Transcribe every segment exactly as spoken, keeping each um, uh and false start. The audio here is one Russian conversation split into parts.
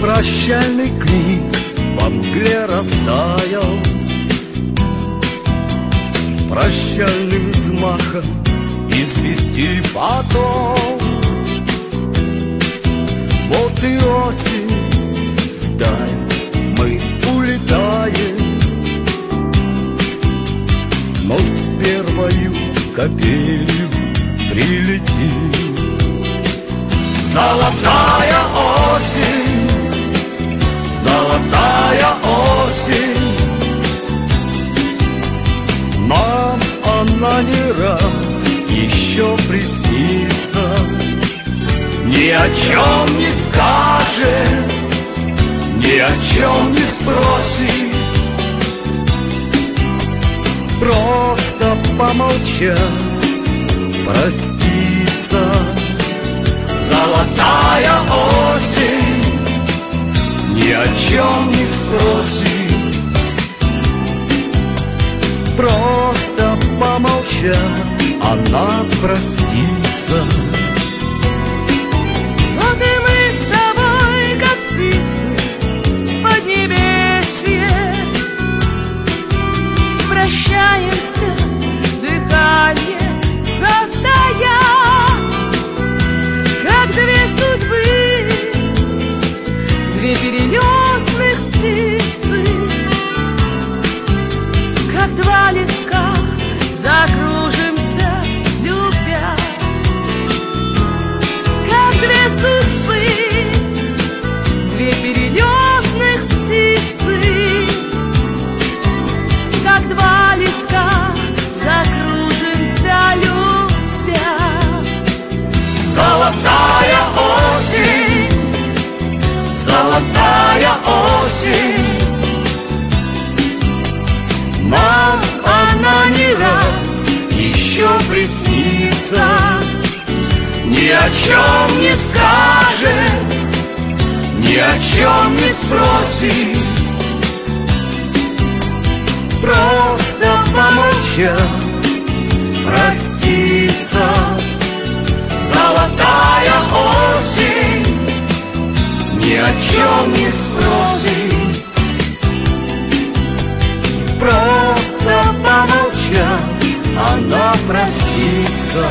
прощальный крик во мгле растаял, прощальным взмахом известили потом. Вот и осень, вдаль мы улетаем, но с первою капелью прилетим. Золотая осень, золотая осень, нам она не раз еще приснится. Ни о чем не скажет, ни о чем не спросит, просто помолчать, проститься. Золотая осень ни о чем не спросит, просто помолчать, она простится. Вот и мы с тобой, как птицы в поднебесье, прощаемся, дыхание затая, как две судьбы, две перелетных птицы, как два листка закружимся, любя, как две судьбы, две перелетных птицы, как два листка закружимся, любя. Золотая осень, золотая осень, нам она не раз еще приснится. Ни о чем не скажет, ни о чем не спросит, просто помолчать, проститься. Золотая осень ни о чем не спросит, просто помолчать, она простится.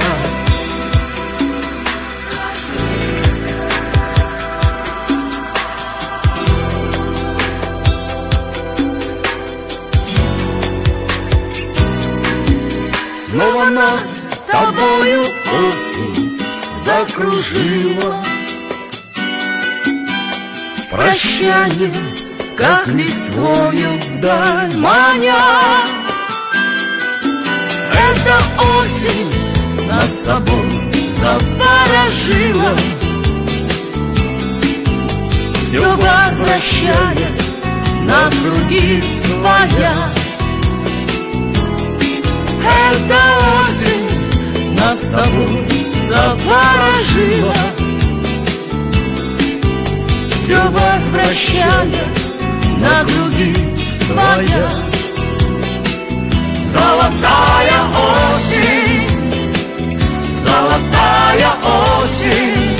Снова нас с тобою осень закружила, прощание, как листвою вдаль маня. Эта осень нас собой заворожила, все возвращая на круги своя. Эта осень нас собой заворожила, все возвращая на круги своя. Золотая осень, золотая осень,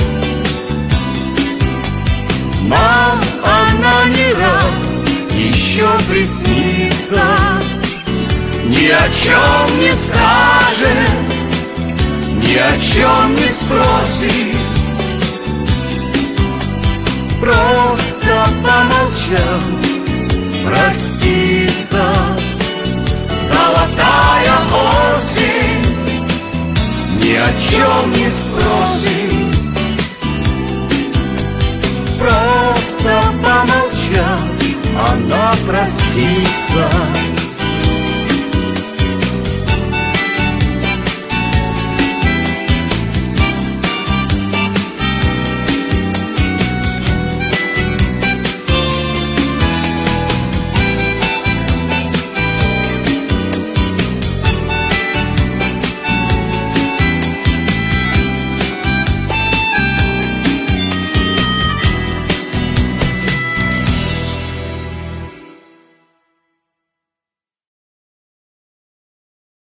нам она не раз еще приснится. Ни о чем не скажет, ни о чем не спросит, просто помолчать, проститься. Золотая осень ни о чем не спросит,